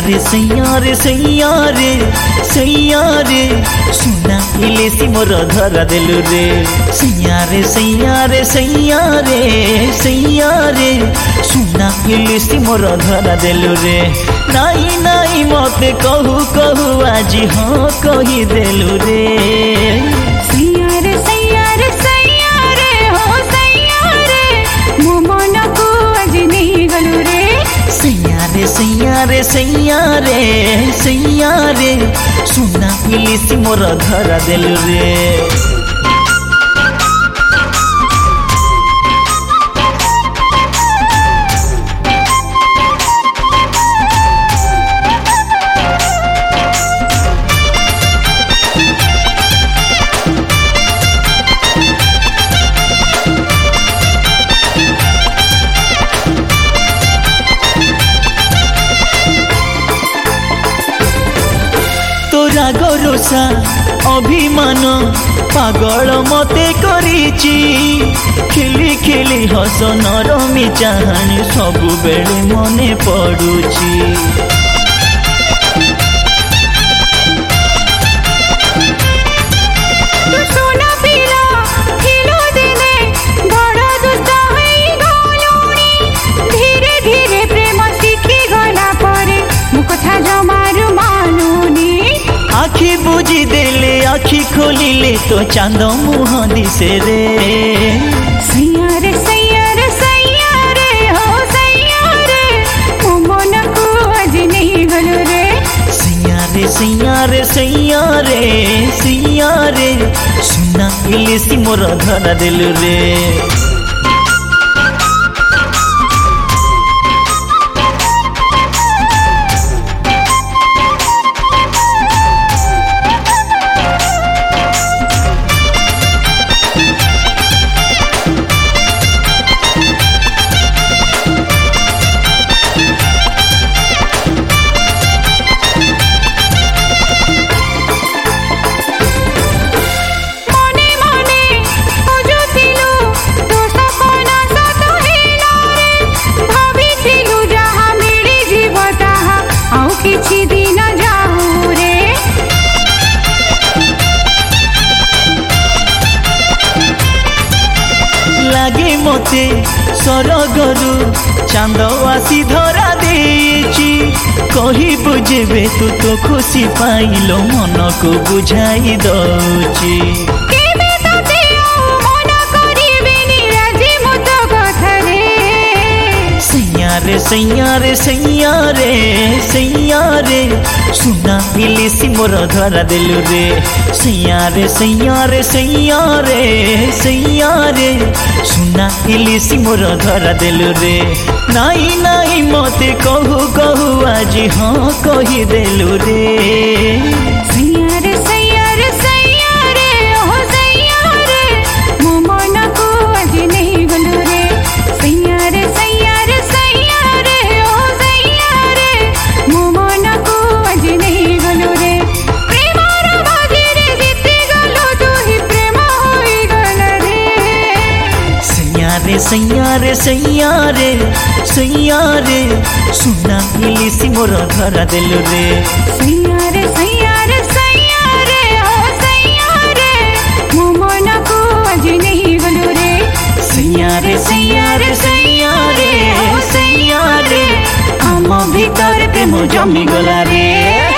सैया रे सुना इलेसी मोर धरा देलु रे सैया रे सुना इलेसी मोर धरा देलु रे नाई मते कहू आज हाँ कही देलु रे सैया रे हो सैया रे मो मन को आज नहीं गलु रे सैया रे सुना इलिसी मोर धरा देलु रे राग रोषा अभिमान पागल मते करिची खेली खेली हस नरमी चाहाणी सबु बेले मने पड़ुची आखी बुझी देले आखी खोलिले तो चांद मुह दिसे रे सैया रे हो सैया रे मो मन को आज नहीं गलु रे सैया रे सुना इलिसी मोर धरा देलु रे लागे मते सरगरु चांद आसी धरा देची कही बुझेबे तू तो खुशी पाइलो मन को बुझाई दउची सैया रे सुना इलिसी मोर धरा देलु रे सैया रे सुना इलिसी मोर धरा देलु रे नाई मते कहू आज हाँ कही देलु रे सैया रे हो सैया रे मो मन को आज नहीं गलु रे सैया रे हो सैया रे मो मन को आज नहीं गलु रे प्रेम रो बाजीरे जीती गलु तू ही प्रेम होई गल रे सैया रे सुना इलिसी मोर धरा देलु रे सैया रे हो सैया रे मो मन को आज नहीं गलु रे सैया रे आम भीतर प्रेम जमी गला रे।